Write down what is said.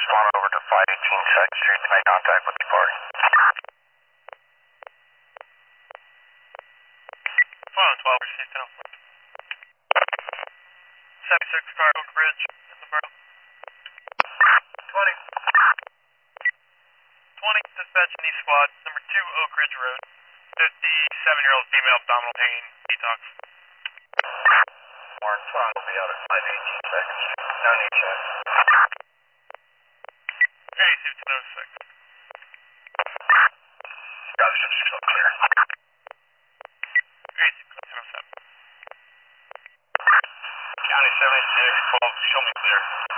respond over to 518 2nd Street to make contact with the party. 12 received now. 76 car Oak Ridge in the borough. 20. 20, dispatch an East Squad, number 2 Oak Ridge Road. 57-year-old female abdominal pain, detox. Warren Front will be out at 518 2nd Street. No need check. Hey, received 1006. Got it, still clear. Hey, received 1007. County 76, 12, show me clear.